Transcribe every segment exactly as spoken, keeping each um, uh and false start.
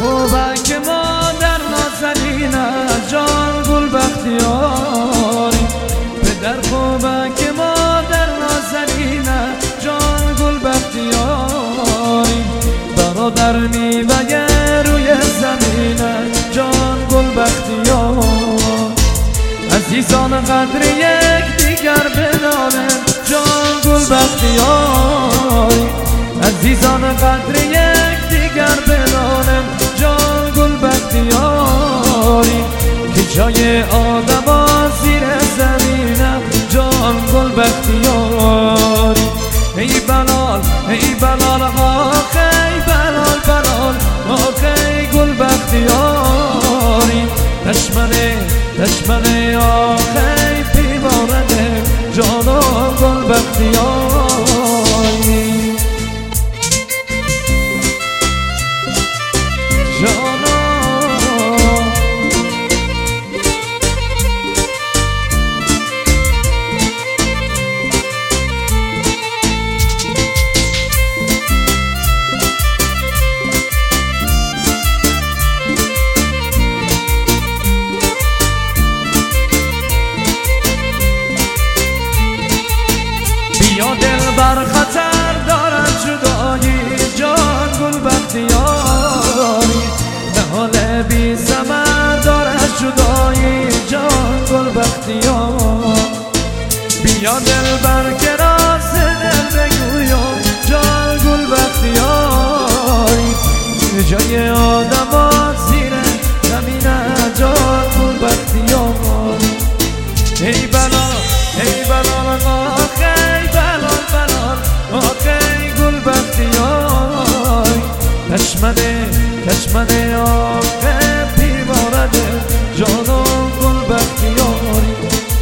خوبه که مادر نازنینه جان گل بختیاری. پدر خوبه که مادر نازنینه جان گل بختیاری. برادر میوه روی زمینه جان گل بختیاری. عزیزان قدر یک دیگر بدانند جان گل بختیاری. عزیزان قدر یک دیگر بدانند جان گل بختیاری. که جای آدم زیر زمینه جان گل بختیاری. ای بلال ای بلال آخ ای بلال بلال آخ ای گل بختیاری. دشمنه دشمنه آخ ای پیوارده جان گل بختیاری. بیا دل بر خطر دارد جدایی جان گل بختیاری. نهال بی ثمر دارد جدایی جان گل بختیاری. بیا دل بر کراس دل بگویم جان گل بختیاری. جای آدم زیر زمینه جان گل بختیاری. ای بلال ای بلال آخ ای بلال بلال آخ ای گل بختیاری. دشمنه دشمنه آخ پیوارده جان گل بختیاری.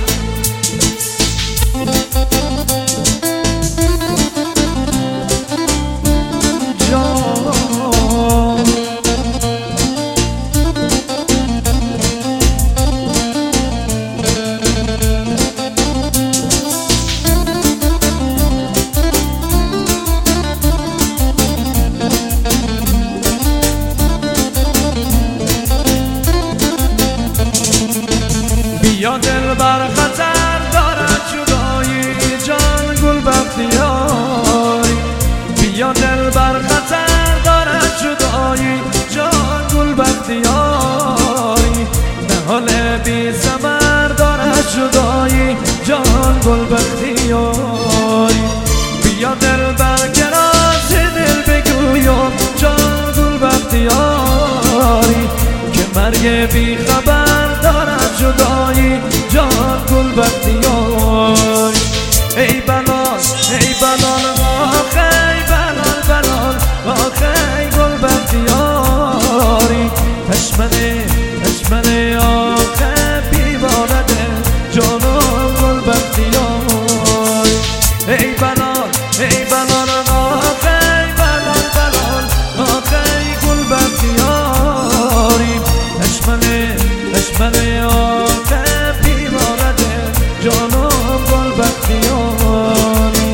بیا دل بر خطر دارد جدایی جان گل بختیاری. بیا دل بر خطر دارد جدایی جان گل بختیاری. نهال بی ثمر دارد جدایی جان گل بختیاری. بیا دل بر کراس دل بگویم جان گل بختیاری. که مرگ بی خبر دارد جدایی جان گل بختیاری. ای بلال ای بلال آخ ای بلال بلال آخ ای گل بختیاری. دشمنه دشمنه آخ پیوارده جان گل بختیاری. ای بلال ای بلال آخ ای بلال بلال آخ ای گل بختیاری. دشمنه دشمنه آخ پیوارده جان گل بختیاری.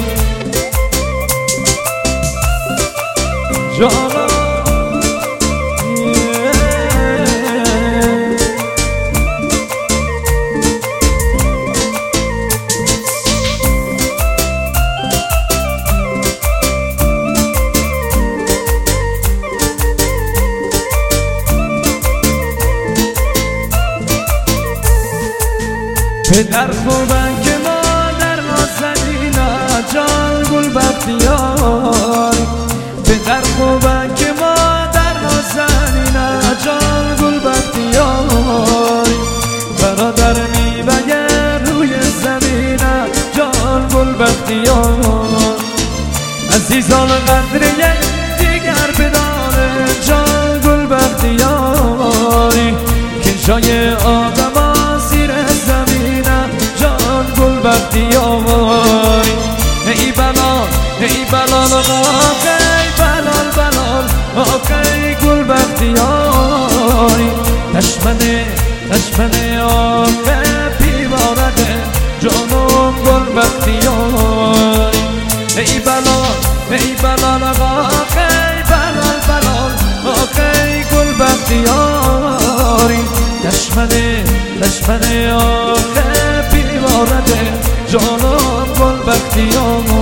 جان پدر خوبه که مادر نازنینه جان گل بختیاری. پدر خوبه که مادر نازنینه جان گل بختیاری. برادر میوه روی زمینه جان گل بختیاری. عزیزان قدر یک دیگر بدانه جان گل بختیاری. که جای آدم زیر زمینه جان گل بختیاری. ای بلال ای بلال آخ ای بلال بلال آخ ای گل بختیاری. دشمنه دشمنه آخ پیوارده جان گل بختیاری. ای بلال ای بلال آخ ای بلال بلال آخ ای گل بختیاری دشمنه دشمنه آخه بیمارده جانم گل بختیاری